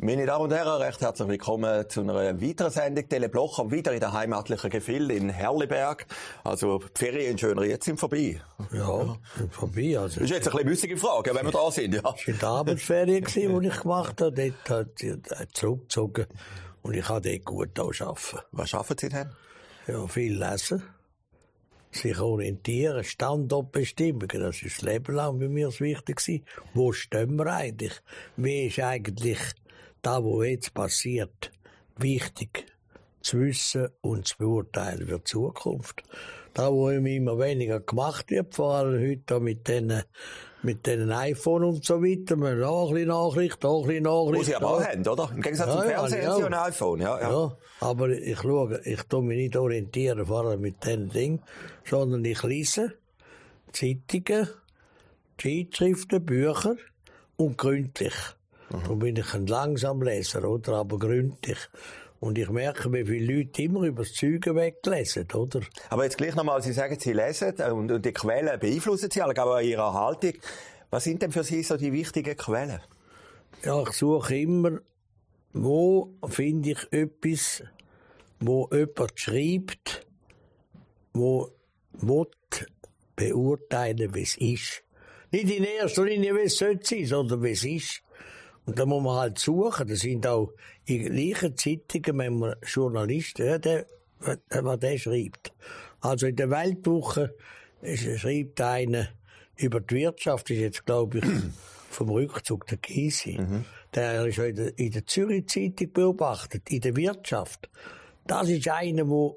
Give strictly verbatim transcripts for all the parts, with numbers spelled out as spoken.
Meine Damen und Herren, recht herzlich willkommen zu einer weiteren Sendung Tele Blocher, wieder in der heimatlichen Gefilde in Herliberg. Also die Ferien in Schönried sind vorbei. Ja, sind vorbei. Also das ist jetzt eine bisschen müßige Frage, wenn wir da sind. Ja. Es war die Abendferien, die ich gemacht habe. Dort hat sie zurückgezogen und ich kann dort gut arbeiten. Was arbeiten Sie denn? Ja, viel lesen, sich orientieren, Standortbestimmungen, das ist das Leben lang bei mir das Wichtigste. Wo stehen wir eigentlich? Wie ist eigentlich das, was jetzt passiert, wichtig zu wissen und zu beurteilen für die Zukunft? Da, wo immer weniger gemacht wird, vor allem heute mit den, mit den iPhone und so weiter, man da ein bisschen Nachricht, da ein bisschen Nachricht. Wo Sie aber auch haben, oder? Im Gegensatz ja, zum Fernsehen ja, haben Sie ja ein iPhone, ja, ja. Ja, aber ich schaue, ich tue mich nicht orientieren, vor allem mit diesen Dingen, sondern ich lese Zeitungen, Zeitschriften, Bücher und gründlich. Mhm. Darum bin ich ein Langsamleser, oder? Aber gründlich. Und ich merke, wie viele Leute immer über das Zeug weglesen, oder? Aber jetzt gleich nochmal, Sie sagen, Sie lesen und, und die Quellen beeinflussen Sie alle, aber Ihre Haltung. Was sind denn für Sie so die wichtigen Quellen? Ja, ich suche immer, wo finde ich etwas, wo jemand schreibt, wo will beurteilen, wie es ist. Nicht in erster Linie, wie es sollte sein, sondern wie es ist. Und da muss man halt suchen. Das sind auch in gleichen Zeitungen, wenn man Journalisten, ja, der, was der schreibt. Also in der Weltwoche schreibt einer über die Wirtschaft, ist jetzt, glaube ich, vom Rückzug der Gysi. Mhm. Der ist in der, in der Zürich-Zeitung beobachtet, in der Wirtschaft. Das ist einer, der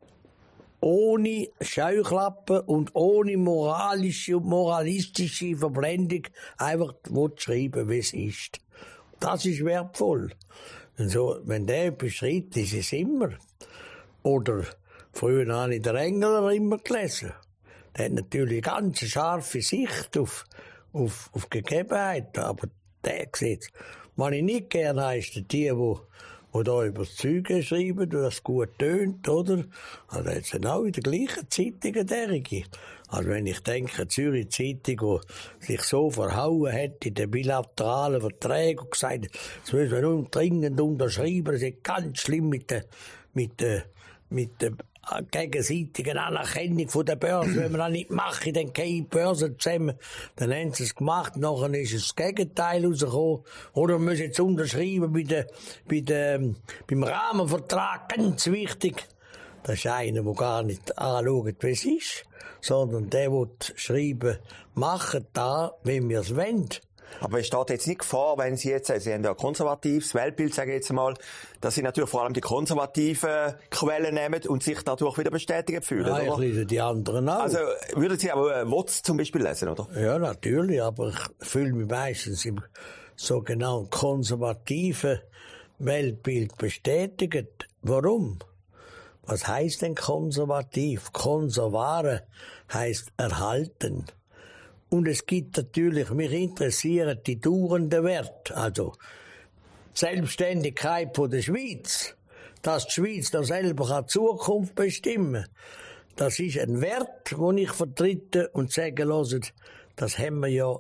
ohne Scheuklappen und ohne moralische und moralistische Verblendung einfach schreiben, wie es ist. Das ist wertvoll. Und so, wenn der etwas schreibt, ist es immer. Oder früher habe ich den Engler immer gelesen. Der hat natürlich eine ganz scharfe Sicht auf, auf, auf Gegebenheiten, aber der sieht. Was ich nicht gerne habe, ist die, die die da über das Zeug schreiben, das gut tönt, oder? Also jetzt sind auch in der gleichen Zeitung derige. Also wenn ich denke, Zürich Zeitung, die sich so verhauen hat in den bilateralen Verträgen und gesagt, das müssen wir nun dringend unterschreiben, das ist ganz schlimm mit der, mit der, mit der gegenseitigen Anerkennung von der Börse. Wenn wir das nicht machen, dann gehen die Börsen zusammen. Dann haben sie es gemacht, nachher ist es das Gegenteil rausgekommen. Oder wir müssen jetzt unterschreiben bei der, bei der, beim Rahmenvertrag, ganz wichtig. Das ist einer, der gar nicht anschaut, wie es ist, sondern der, der schreiben, machen da, wenn wir es wollen. Aber es steht jetzt nicht Gefahr, wenn Sie jetzt, Sie haben ja ein konservatives Weltbild, sage ich jetzt mal, dass Sie natürlich vor allem die konservativen Quellen nehmen und sich dadurch wieder bestätigt fühlen, ja, oder? Ich lese die anderen auch. Also, würden Sie aber äh, W O Z zum Beispiel lesen, oder? Ja, natürlich, aber ich fühle mich meistens im sogenannten konservativen Weltbild bestätigt. Warum? Was heisst denn konservativ? Konservare heisst erhalten. Und es gibt natürlich, mich interessieren die dauernden Werte, also die Selbstständigkeit von der Schweiz, dass die Schweiz da selber die Zukunft bestimmen kann. Das ist ein Wert, den ich vertrete und sage, hört, das haben wir ja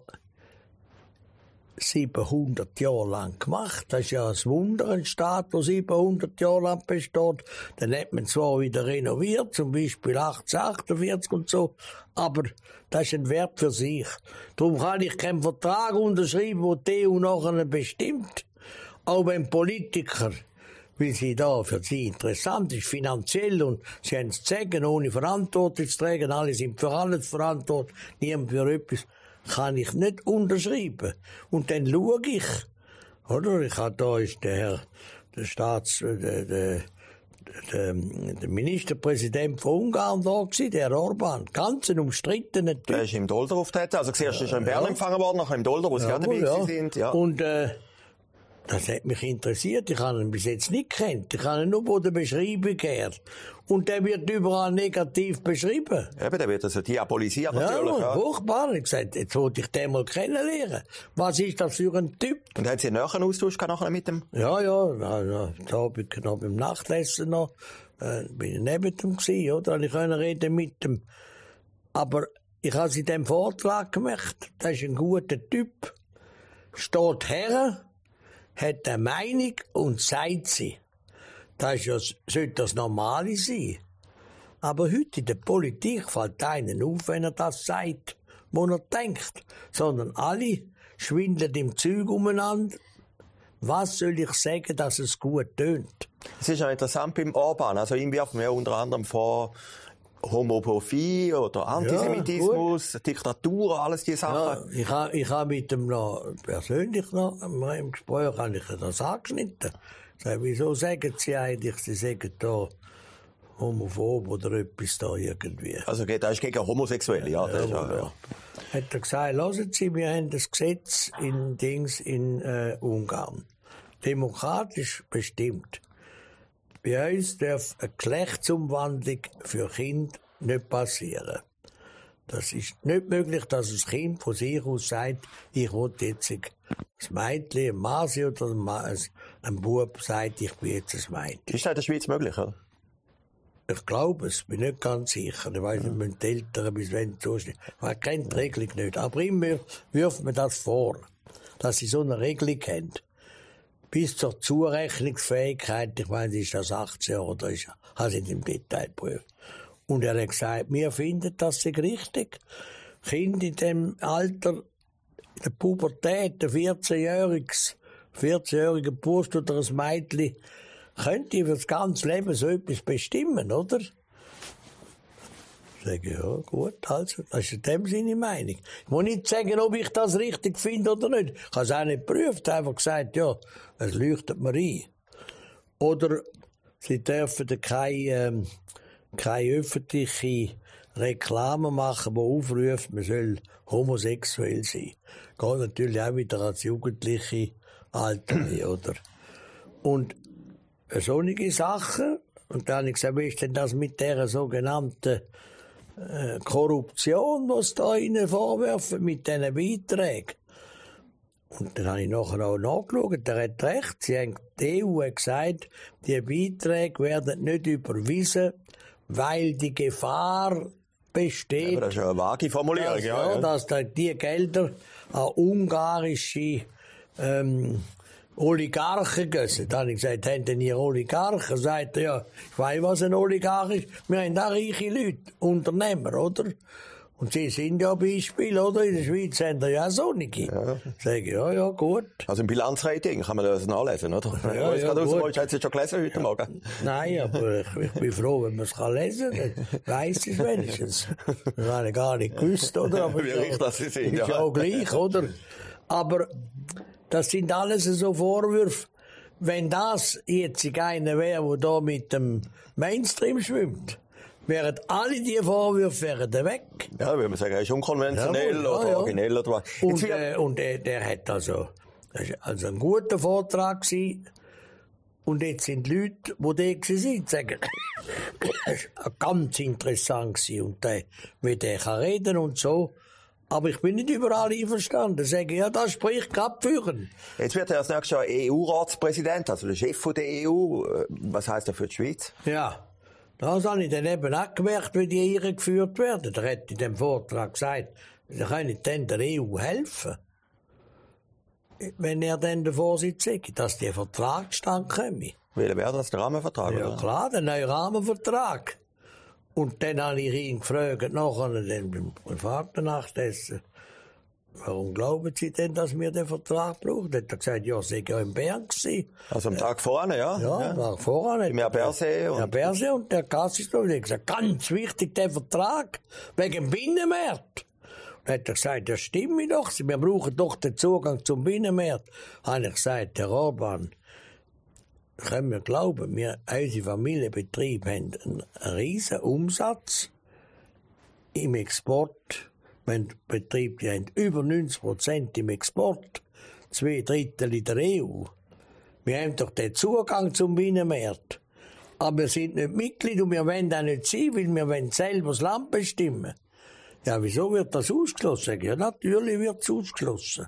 siebenhundert Jahre lang gemacht. Das ist ja ein Wunder, ein Staat, der siebenhundert Jahre lang besteht. Dann hat man zwar wieder renoviert, zum Beispiel achtzehnhundertachtundvierzig und so, aber das ist ein Wert für sich. Darum kann ich keinen Vertrag unterschreiben, wo die E U nachher bestimmt. Auch wenn Politiker, weil sie da für sie interessant ist, finanziell, und sie haben es zu sagen, ohne Verantwortung zu tragen, alle sind für alles verantwortlich, niemand für etwas, kann ich nicht unterschreiben. Und dann schaue ich, oder? Ich habe da ist der Herr, der Staats, der, der, der, der Ministerpräsident von Ungarn da gewesen, der Orban. Ganz ein umstrittener Typ. Der ist im Dolder auftreten. Also zuerst ist er in Bern ja. empfangen worden, nachher im Dolder, wo Sie ja, auch dabei ja. sind. Ja. Und, äh, das hat mich interessiert. Ich habe ihn bis jetzt nicht gekannt. Ich habe ihn nur von der Beschreibung her. Und der wird überall negativ beschrieben. Eben, der wird also diabolisiert natürlich. Ja, furchtbar. Ich habe gesagt, jetzt wollte ich den mal kennenlernen. Was ist das für ein Typ? Und haben Sie einen näheren Austausch nachher mit dem? Ja, ja. ja, ja. Da habe ich noch beim Nachtlesen noch, äh, bin ich neben dem gewesen, oder? Und ich konnte reden mit dem. Aber ich habe es in dem Vortrag gemacht. Das ist ein guter Typ. Steht her. hat eine Meinung und sagt sie. Das ist ja, sollte das Normale sein. Aber heute in der Politik fällt einen auf, wenn er das sagt, wo er denkt. Sondern alle schwindeln im Zeug umeinander. Was soll ich sagen, dass es gut tönt? Es ist ja interessant beim Orban. Also ihm werfen wir unter anderem vor Homophobie oder Antisemitismus, ja, Diktatur, alles diese Sachen. Ja, ich habe ich ha mit ihm noch persönlich noch im Gespräch habe ich das angeschnitten. Ich sage, wieso sagen Sie eigentlich, Sie sagen da homophob oder etwas da irgendwie? Also das ist gegen Homosexuelle, ja. Das ja, ist ja, ja. Hat er gesagt, hören Sie, wir haben das Gesetz in Dings in äh, Ungarn. Demokratisch bestimmt. Bei uns darf eine Geschlechtsumwandlung für Kinder nicht passieren. Das ist nicht möglich, dass ein Kind von sich aus sagt, ich will jetzt ein Mädchen, ein Masi oder ein Bub sagt, ich bin jetzt ein Mädchen. Ist das in der Schweiz möglich, oder? Ich glaube es, bin nicht ganz sicher. Ich weiss nicht, müssen die Eltern bis wenn zustimmen. Man kennt die Regelung nicht. Aber immer wirft man das vor, dass sie so eine Regelung haben. Bis zur Zurechnungsfähigkeit, ich meine, ist das achtzehn Jahre oder ist, habe ich nicht im Detail geprüft. Und er hat gesagt, wir finden das sei richtig. Kinder in dem Alter, in der Pubertät, ein vierzehnjähriges, vierzehnjähriger Bursch oder ein Mädchen, könnte für das ganze Leben so etwas bestimmen, oder? Ich sage, ja, gut, also, das ist in dem Sinne Meinung. Ich muss nicht sagen, ob ich das richtig finde oder nicht. Ich habe es auch nicht geprüft, einfach gesagt, ja, es leuchtet mir ein. Oder sie dürfen keine, ähm, keine öffentliche Reklame machen, die aufruft, man soll homosexuell sein. Geht natürlich auch wieder als jugendliche Alter, oder? Und solche Sachen, und dann habe ich gesagt, wie ist denn das mit dieser sogenannten äh, Korruption, was da ihnen vorwerfen, mit diesen Beiträgen? Und dann habe ich nachher auch nachgeschaut, der hat recht, sie haben, die E U hat gesagt, die Beiträge werden nicht überwiesen, weil die Gefahr besteht. Ja, das ist ja eine vage Formulierung, dass, ja, ja. Dass die Gelder an ungarische ähm, Oligarchen gehen. Dann habe ich gesagt, haben denn ihr Oligarchen? Sagt er, ja, ich weiss, was ein Oligarch ist. Wir haben auch reiche Leute, Unternehmer, oder? Und sie sind ja Beispiel, oder? In der Schweiz haben wir ja auch solche. Ja. Sag ich, ja, ja, gut. Also im Bilanzrating kann man das nachlesen, oder? Ja, ja, ja, ja, gut. Hast du jetzt schon gelesen heute Morgen? Nein, aber ich, ich bin froh, wenn man es lesen kann. Dann weiss ich es wenigstens. Das habe ich gar nicht gewusst, oder? Aber wie richtig das sie sind, ist ja auch gleich, oder? Aber das sind alles so Vorwürfe. Wenn das jetzt einer wäre, der da mit dem Mainstream schwimmt, wären alle diese Vorwürfe wären weg. Ja, würde man sagen, er ist unkonventionell ja, oder ja. originell oder was. Und, äh, und äh, der hat also, das war also ein guter Vortrag gewesen. Und jetzt sind die Leute, die da waren, sagen, das war ganz interessant gewesen. Und der, wie der kann reden und so. Aber ich bin nicht überall einverstanden. Ich sage, ja, das spricht gerade für ihn. Jetzt wird er als nächstes Jahr E U-Ratspräsident, also der Chef der E U. Was heisst das für die Schweiz? Ja, das habe ich dann eben auch gemerkt, wie die Iren geführt werden. Er hat in dem Vortrag gesagt, sie können dann der E U helfen. Wenn er dann der Vorsitz sagt, dass der Vertrag stand komme. Welcher wäre das, der Rahmenvertrag? Ja, oder? klar, der neue Rahmenvertrag. Und dann habe ich ihn gefragt, nachher dann beim privaten Nachtessen, warum glauben Sie denn, dass wir den Vertrag brauchen? Dann hat er gesagt, ja, sie war ja in Bern gewesen. Also am Tag vorne, ja? Ja, am Tag vorne. Im Herr Berset. Herr Berset und der Kassistor. Und er hat gesagt, ganz wichtig, der Vertrag, wegen dem Binnenmarkt. Und dann hat er gesagt, das stimmt doch, wir brauchen doch den Zugang zum Binnenmarkt. Dann habe ich gesagt, Herr Orban, können wir glauben, wir, unsere Familienbetriebe haben einen riesen Umsatz im Export. Wenn Betriebe, die haben über neunzig Prozent im Export, zwei Drittel in der E U. Wir haben doch den Zugang zum Binnenmarkt. Aber wir sind nicht Mitglied und wir wollen auch nicht sein, weil wir wollen selber das Land bestimmen. Ja, wieso wird das ausgeschlossen? Ja, natürlich wird es ausgeschlossen.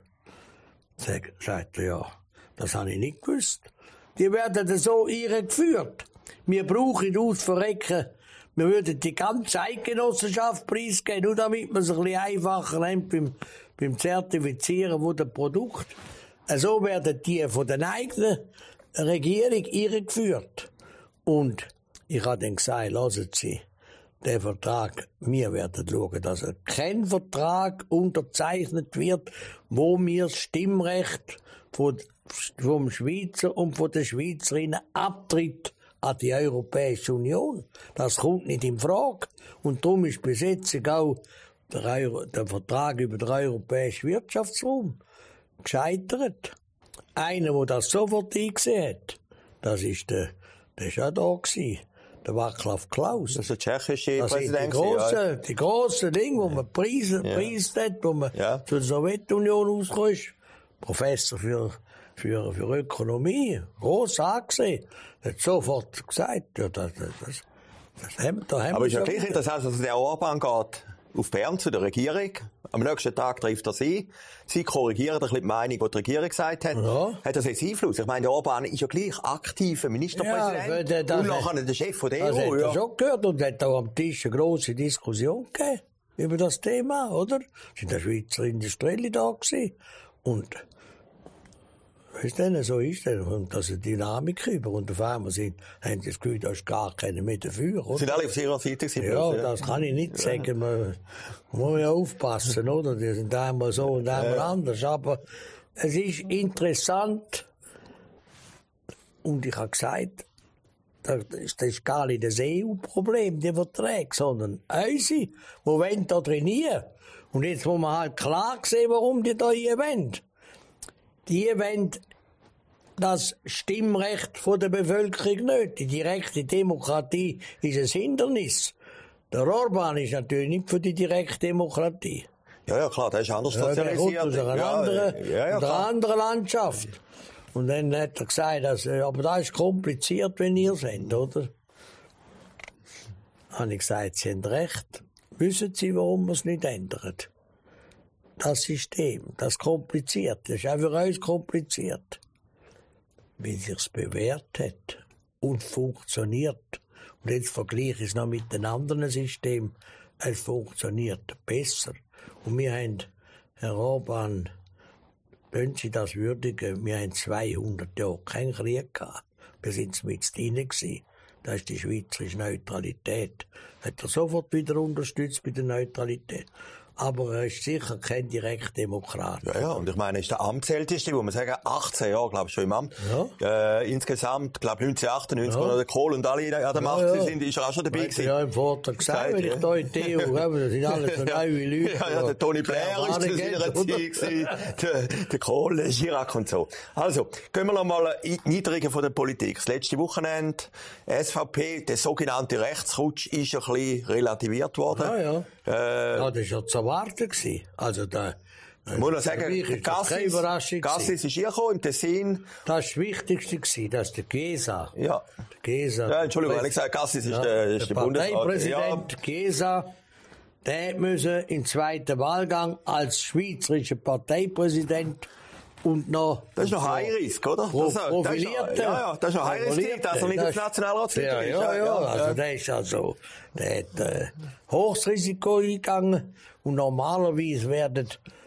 Sagt er, ja, das habe ich nicht gewusst. Die werden so geführt. Wir brauchen aus Verrecken, wir würden die ganze Eidgenossenschaft preisgeben, nur damit man es ein bisschen einfacher nimmt beim, beim Zertifizieren von dem Produkt. So werden die von der eigenen Regierung irregeführt. Und ich habe dann gesagt, lassen Sie den Vertrag, wir werden schauen, dass kein Vertrag unterzeichnet wird, wo wir das Stimmrecht von, vom Schweizer und von den Schweizerinnen abtritt an die Europäische Union. Das kommt nicht in Frage. Und darum ist bis jetzt auch der, Euro, der Vertrag über den Europäischen Wirtschaftsraum gescheitert. Einer, der das sofort eingesehen hat, das ist der, der ist auch da gewesen, der Václav Klaus. Das ist der tschechische das Präsident. Das sind die grossen, ja. die grossen Dinge, wo man Preise, ja. Preise hat, wo man ja. zur Sowjetunion rausgekommen ist. Professor für, für, für Ökonomie, gross angesehen, hat sofort gesagt, ja, das, das, das, das haben, da haben Aber wir ist ja gleich interessant, dass der Orban geht auf Bern zu der Regierung. Am nächsten Tag trifft er sie. Sie korrigieren ein bisschen die Meinung, die die Regierung gesagt hat. Ja. Hat das jetzt Einfluss? Ich meine, der Orban ist ja gleich aktiver Ministerpräsident. Ja, das, und nachher der Chef von der das E U. Das ja. hat er schon gehört und hat auch am Tisch eine grosse Diskussion gegeben über das Thema, oder? Es sind der Schweizer Industrielle da gewesen. Und weißt du, so ist das. Und das ist eine Dynamik über. Und auf einmal sind, haben sie das Gefühl, da ist gar keiner mehr dafür. Oder? Sind alle auf ihrer Seite gewesen? Ja, ja, das kann ich nicht sagen. Man muss ja aufpassen, oder? Die sind einmal so und einmal ja. anders. Aber es ist interessant. Und ich habe gesagt, das ist gar nicht das E U-Problem, die Verträge, sondern unsere, die wollen da trainieren. Und jetzt muss man halt klar sehen, warum die da hier wollen. Die wollen das Stimmrecht von der Bevölkerung nicht. Die direkte Demokratie ist ein Hindernis. Der Orban ist natürlich nicht für die direkte Demokratie. Ja, ja, klar, der ist anders ja, sozialisiert. Der kommt aus einer ja, anderen, ja, ja, einer anderen Landschaft. Und dann hat er gesagt, dass, aber das ist kompliziert, wenn ihr seid, oder? Dann habe ich gesagt, Sie haben recht. Wissen Sie, warum wir es nicht ändern? Das System, das kompliziert, das ist auch für uns kompliziert. Weil es sich bewährt hat und funktioniert. Und jetzt vergleiche ich es noch mit den anderen Systemen. Es funktioniert besser. Und wir haben, Herr Orban, wenn Sie das würdigen, wir haben zweihundert Jahre keinen Krieg gehabt. Wir sind mit drin gewesen. Das ist die schweizerische Neutralität. Hat er sofort wieder unterstützt bei der Neutralität. Aber er ist sicher kein Direktdemokrat. Ja, ja, und ich meine, er ist der Amtsälteste, wo man sagen, achtzehn Jahre, glaube ich, schon im Amt. Ja. Äh, insgesamt, glaube ich, neunzehnhundertachtundneunzig, ja. Als der Kohl und alle an der Macht ja, ja. sind, ist er auch schon dabei gewesen. Ja, im Vortrag gesagt, wenn ich da in die E U habe, das sind alles so neue Leute. Ja, ja, der Tony Blair ist zu ihrer Zeit gewesen, der, der Kohl, der Chirac und so. Also, gehen wir noch mal in die Niederungen von der Politik. Das letzte Wochenende, S V P, der sogenannte Rechtsrutsch, ist ein bisschen relativiert worden. Ja, ja. Äh, ja, das war ja zu erwarten. Also da, ich muss noch sagen, Gassis, Gassis ist hier gekommen, im Tessin. Das war das Wichtigste, das ist der Gesa. Ja. Der Gesa. Ja, Entschuldigung, wenn ich sage, Gassis ist ja, der, ist der, der Parteipräsident ja. Gesa, der musste im zweiten Wahlgang als schweizerischer Parteipräsident und noch... Das ist noch High-Risk, oder? Pro, profiliert. Ja, ja, das ist noch High-Risk, dass er nicht ins Nationalratssitting ist. Ja, ja, ja, also der ist also... Der hat äh, hohes Risiko eingegangen und normalerweise werden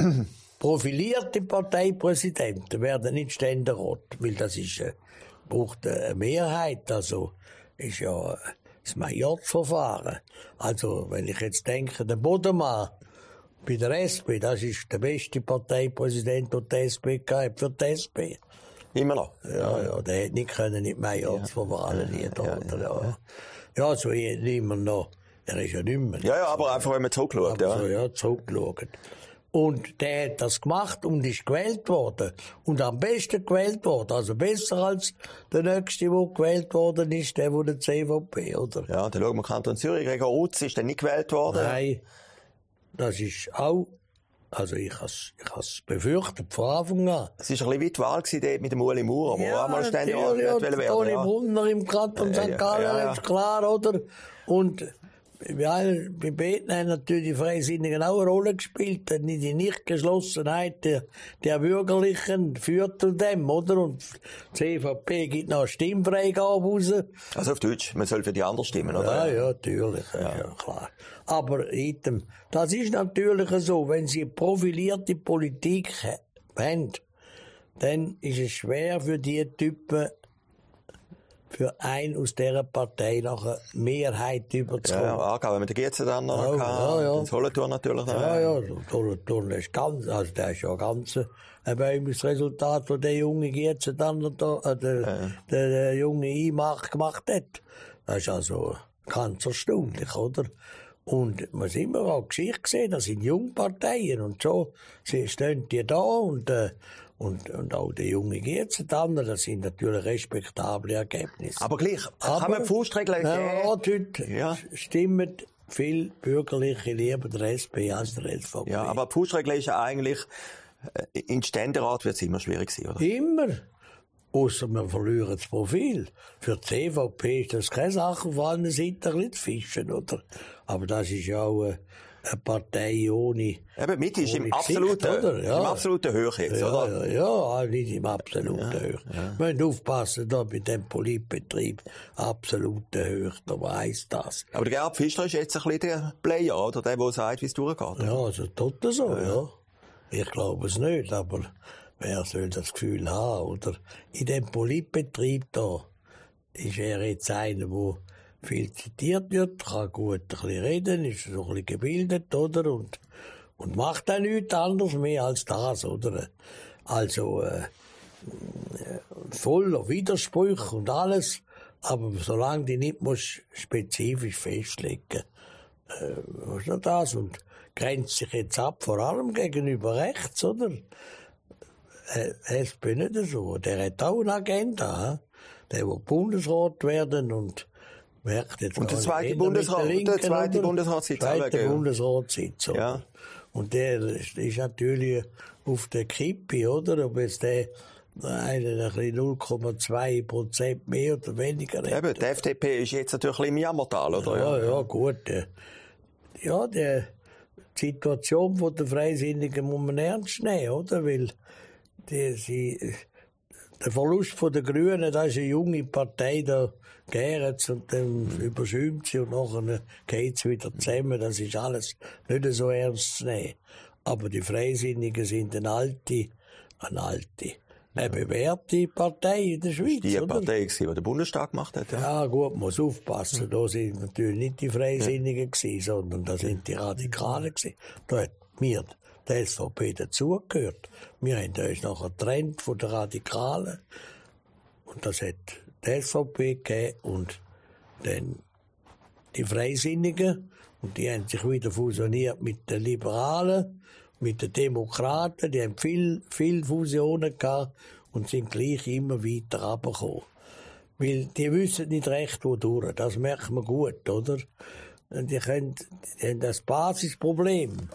profilierte Parteipräsidenten werden nicht Ständerat, weil das ist, äh, braucht eine Mehrheit, also ist ja äh, das Majorzverfahren. Also wenn ich jetzt denke, der Bodemann bei der S P, das ist der beste Parteipräsident, den die S P gehabt für die S P. Immer noch? Ja, ja, der hätte nicht können, nicht Majorzverfahren ja, ja, ja, ja, ja. ja. Ja, so immer noch. Er ist ja nicht mehr. Ja, ja, aber einfach, wenn man zurückschaut, ja. So, ja, zurückschaut. Und der hat das gemacht und ist gewählt worden. Und am besten gewählt worden. Also besser als der nächste, der gewählt worden ist, der von der C V P, oder? Ja, dann schauen wir Kanton Zürich. Gregor Utz ist dann nicht gewählt worden. Nein. Das ist auch, also ich has, ich has befürchtet von Anfang an. Es war ein bisschen wie die Wahl dort mit dem Ueli Maurer, wo ja, auch mal ständig ja, ja, werden. Toni ja. Brunner im Kanton ja, Sankt Gallen, ja, ja. ist klar, oder? Und ja, bei Beten haben natürlich die Freisinnigen auch eine Rolle gespielt. Die Nichtgeschlossenheit der, der Bürgerlichen führt zu dem, oder? Und die C V P gibt noch eine Stimmfreigabe raus. Also auf Deutsch, man soll für die anderen stimmen, oder? Ja, ja, natürlich, ja, ja klar. Aber item, das ist natürlich so, wenn Sie eine profilierte Politik haben, dann ist es schwer für die Typen, für einen aus dieser Partei noch eine Mehrheit überzukommen. Ja, Aargau, wenn wir den Gietze dann noch ja, hatten, ja, ja. und Solothurn natürlich. Ja, ja, Solothurn ist ganz, also der ist ja ganz ein bäumliches Resultat, das der junge Gietze dann da, äh, der, ja. der, der junge Imach gemacht hat. Das ist also ganz erstaunlich, oder? Und man hat immer auch Geschichte gesehen, das sind Jungparteien und so, sie stehen die da und, äh, Und, und auch die junge Gietze dann, das sind natürlich respektable Ergebnisse. Aber gleich, Aber, kann man Faustregeln ja, geben? dort Ja. stimmen viele Bürgerliche lieber der S P als der S V P. Ja, aber die Faustregel ist ja eigentlich, äh, in Ständerat wird es immer schwierig sein, oder? Immer. Ausser wir verlieren das Profil. Für die C V P ist das keine Sache, auf allen Seiten ein bisschen zu fischen, oder? Aber das ist ja auch äh, eine Partei ohne... Eben, Mitte ist im Gesicht, absoluten, oder? Ja. im absoluten Höhe jetzt, ja, oder? Ja, ja, nicht im absoluten Ja, Höhe. ja. Wir müssen aufpassen, da mit dem Politbetrieb, absolute Höhe, da weiss das. Aber der Gerhard Pfister ist jetzt ein bisschen der Player, oder? Der, der sagt, wie es durchgeht. Ja, also tut er so, ja. ja. Ich glaube es nicht, aber wer soll das Gefühl haben, oder? In dem Politbetrieb da ist er jetzt einer, der viel zitiert wird, kann gut ein bisschen reden, ist so ein bisschen gebildet, oder? Und, und macht auch nichts anderes mehr als das, oder? Also, äh, voller Widersprüche und alles, aber solange die nicht muss spezifisch festlegen, äh, was ist das? Und grenzt sich jetzt ab, vor allem gegenüber rechts, oder? Äh, S P nicht so. Der hat auch eine Agenda, he? Der will Bundesrat werden und merkt jetzt Und der auch zweite nicht, Bundesrat, Linken, der zweite oder? Bundesratssitz. Zweite auch, Bundesratssitz, oder? Ja. Und der ist natürlich auf der Kippe, oder? Ob jetzt der einen ein bisschen null Komma zwei Prozent mehr oder weniger hat. Eben, die F D P ist jetzt natürlich ein bisschen im Jammertal, oder? Ja, ja, gut. äh, Ja, die Situation von der Freisinnigen muss man ernst nehmen, oder? Weil die, sie, der Verlust von der Grünen, das ist eine junge Partei, da gärt und dann überschwimmt sie und nachher geht es wieder zusammen. Das ist alles nicht so ernst zu nehmen. Aber die Freisinnigen sind eine alte, eine alte, eine bewährte Partei in der Schweiz. Die oder? Partei, die den Bundestag gemacht hat. Ja. Ja, gut, man muss aufpassen. Da sind natürlich nicht die Freisinnigen gewesen, sondern da sind die Radikalen gewesen. Da hat mir die S V P dazugehört. Wir haben uns nachher getrennt von den Radikalen. Und das hat die S V P gegeben und dann die Freisinnigen. Und die haben sich wieder fusioniert mit den Liberalen, mit den Demokraten. Die haben viel, viel Fusionen gehabt und sind gleich immer weiter runtergekommen. Weil die wissen nicht recht, wodurch. Das merkt man gut, oder? Und die, können, die haben das Basisproblem.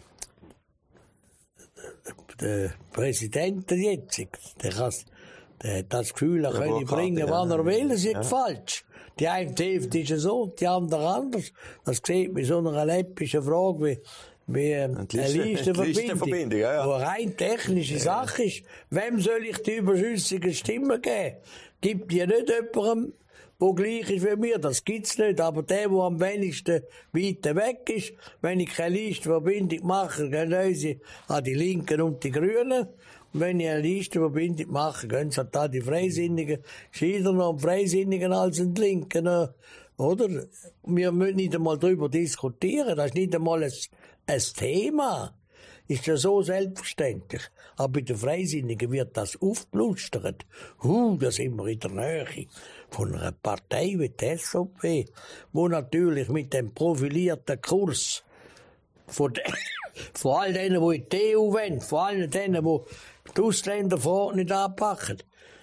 Der Präsident jetzt, der, kann, der hat das Gefühl, er könne bringen, wann er will. Das ist ja falsch. Die eine Hälfte ist so, die andere anders. Das sieht mit so einer läppischen Frage wie, wie eine Listenverbindung, ja, ja. wo eine rein technische ja. Sache ist. Wem soll ich die überschüssigen Stimmen geben? Gibt die nicht jemandem, der gleich ist wie mir? Das gibt's nicht. Aber der, der am wenigsten weiter weg ist, wenn ich keine Listenverbindung mache, gehen sie an die Linken und die Grünen. Und wenn ich eine Listenverbindung mache, gehen sie an die Freisinnigen. Scheider noch am Freisinnigen als an die Linken. Oder? Wir müssen nicht einmal darüber diskutieren. Das ist nicht einmal ein, ein Thema. Ist ja so selbstverständlich. Aber bei den Freisinnigen wird das aufgeplustert. Huh, da sind wir in der Nähe von einer Partei wie die S V P, wo natürlich mit dem profilierten Kurs von, de, von all denen, die in die E U wollen, von all denen, die die Ausländerverordnung nicht anpacken,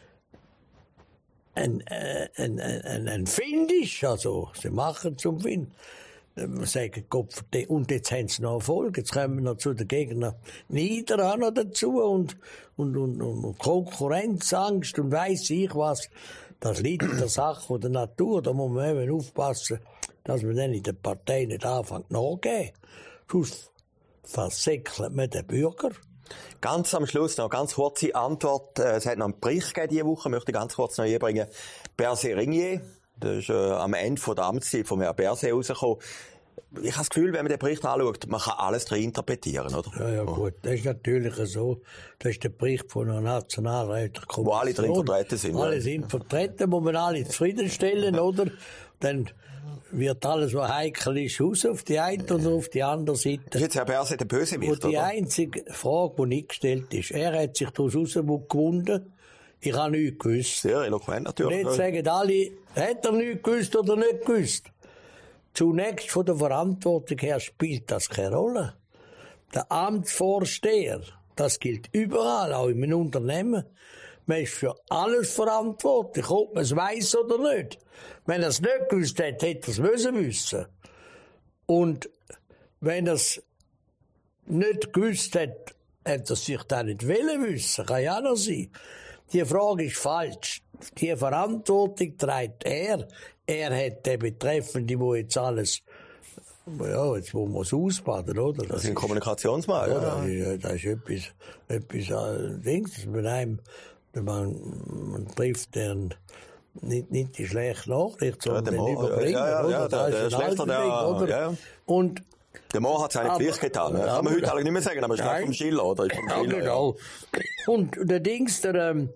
ein, äh, ein, ein, ein Find ist, also, sie machen zum Find. Wir sagen, Gott, und jetzt haben sie noch Erfolg, jetzt kommen wir noch zu den Gegnern nieder auch noch dazu und, und, und, und Konkurrenzangst und weiss ich was. Das liegt in der Sache von der Natur, da muss man eben aufpassen, dass man dann in der Partei nicht anfängt nachzugeben. Sonst versäckelt man den Bürger. Ganz am Schluss noch ganz kurze Antwort. Es hat noch einen Bericht gegeben diese Woche, möchte ich ganz kurz noch einbringen. Berset Ringier, das ist äh, am Ende von der Amtszeit von Herrn Berset rausgekommen. ich habe das Gefühl, wenn man den Bericht anschaut, man kann alles drin interpretieren, oder? Ja, ja, gut. Das ist natürlich so. Das ist der Bericht von einer Nationalräterkommission. Wo alle drin vertreten sind. Alle ja. sind vertreten, muss man alle zufriedenstellen, oder? Dann wird alles, was heikel ist, raus auf die eine und auf die andere Seite. Das ist jetzt Herr Berset der Bösewicht, Und die oder? einzige Frage, die nicht gestellt ist, er hat sich daraus rausgewunden, ich habe nichts gewusst. Sehr eloquent natürlich. Und jetzt sagen alle, hat er nichts gewusst oder nicht gewusst? Zunächst von der Verantwortung her spielt das keine Rolle. Der Amtsvorsteher, das gilt überall, auch in einem Unternehmen. Man ist für alles verantwortlich, ob man es weiss oder nicht. Wenn er es nicht gewusst hat, hätte er es müssen wissen. Und wenn er es nicht gewusst hat, hätte er sich dann nicht wollen wissen. Kann ja auch noch sein. Die Frage ist falsch. Die Verantwortung trägt er. Er hat den Betreffenden, wo jetzt alles, ja, jetzt muss man es ausbaden, oder? Das, das ist ein Kommunikationsmal, ja. Das ist, das ist etwas, etwas, äh, Dings, dass man einem, man, man trifft den, nicht, nicht die schlechte Nachricht, sondern ja, den Überbringer, ja, ja, oder? Ja, da der, ist der ein Schlechter, der, Altweg, oder? Ja. Und, der Mann hat seine Pflicht getan. Das kann man heute eigentlich nicht mehr sagen, aber es ist vom Schiller, oder? Vom ja, Schiller, genau. Ja. Und der Dings, der, ähm,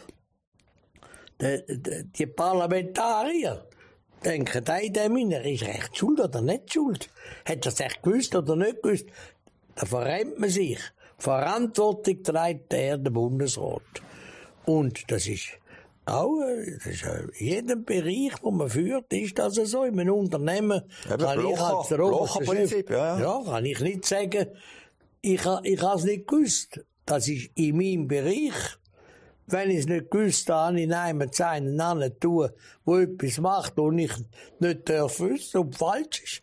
der, der, die Parlamentarier denken, der, der Miner ist recht schuld oder nicht schuld. Hat er es echt gewusst oder nicht gewusst? Da verrennt man sich. Verantwortung trägt er, der Bundesrat. Und das ist auch, das ist in jedem Bereich, wo man führt, ist das so. In einem Unternehmen Eben, kann Blocher, ich als der oberste Blocher-Prinzip, ja, ja. ja, kann ich nicht sagen, ich, ich habe es nicht gewusst. Das ist in meinem Bereich. Wenn ich es nicht gewusst habe, ich nehme es einen anderen tun, der etwas macht und ich nicht darf wissen und falsch ist.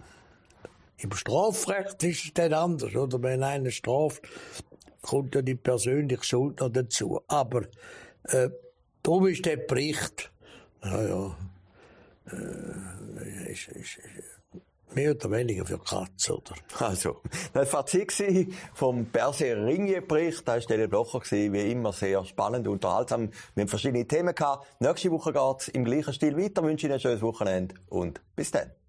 Im Strafrecht ist es dann anders, oder? Wenn einer straft, kommt ja die persönliche Schuld noch dazu. Aber, äh, darum ist der Bericht, naja, äh, ist, ist, ist mehr oder weniger für Katz, oder? Also, das Fazit vom Berset-Ringier-Bericht, da war Stelle Blocher, wie immer sehr spannend und unterhaltsam. Wir haben verschiedene Themen gehabt. Nächste Woche geht's im gleichen Stil weiter. Ich wünsche Ihnen ein schönes Wochenende und bis dann.